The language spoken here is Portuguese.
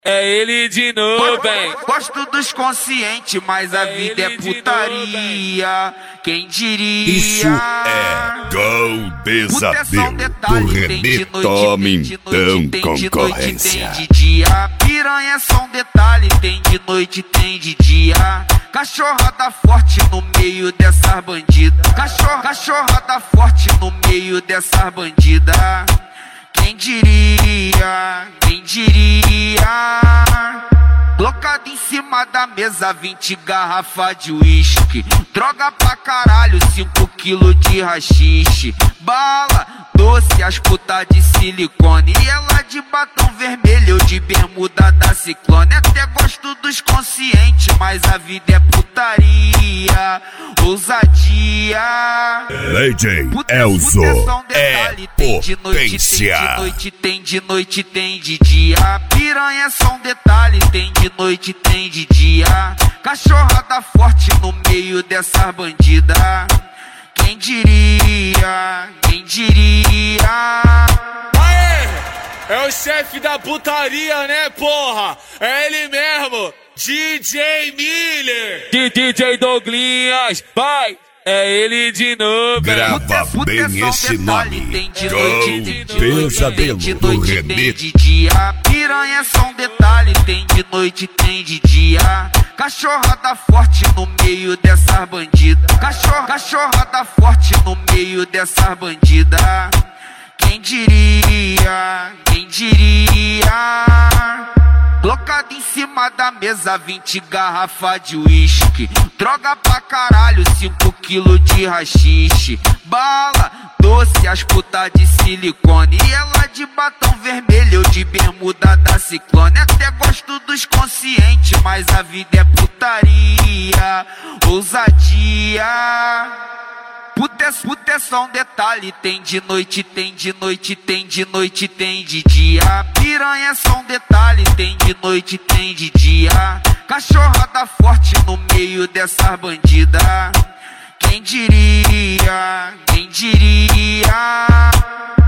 É ele de novo, hein? Gosto dos conscientes, mas a vida é putaria. Quem diria? Isso é Gol Pesadelo do René Tome, então concorrência. Tem de dia, piranha é só um detalhe. Tem de noite, tem de dia. Cachorrada forte no meio dessas bandidas. Cachorrada forte no meio dessas bandidas. Quem diria? Quem diria? Colocado em cima da mesa 20 garrafas de uísque. Droga pra caralho, 5 quilos de rachixe. Bala, doce, as putas de silicone. E ela de batom vermelho, eu de bermuda da Ciclone. Até gosto dos conscientes, mas a vida é putaria. Ousadia. DJ Elzo é potência. Tem de noite, tem de dia. Piranha é só um detalhe. Tem de noite, tem de dia. Cachorrada forte no meio dessas bandidas. Quem diria? Quem diria? Aê! É o chefe da putaria, né, porra? É ele mesmo, DJ Miller. DJ Douglinhas, vai! É ele de novo. Grava bem esse nome. Gol Pesadelo do René. Tem de dia, piranha é só um detalhe. Tem de noite, tem de dia. Cachorrada forte no meio dessas bandidas. Cachorrada forte no meio dessas bandidas. Quem diria? Quem diria? Colocado em cima da mesa 20 garrafas de uísque. Droga pra caralho, 5 quilos de rachixe. Bala, doce, as putas de silicone. E ela de batom vermelho, eu de bermuda da Ciclone. Até gosto dos conscientes, mas a vida é putaria. Ousadia. Puta é só um detalhe. Tem de noite, tem de noite, tem de noite, tem de dia. Piranha é só um detalhe. Tem de noite, tem de dia. Cachorrada forte no meio dessas bandidas. Quem diria? Quem diria?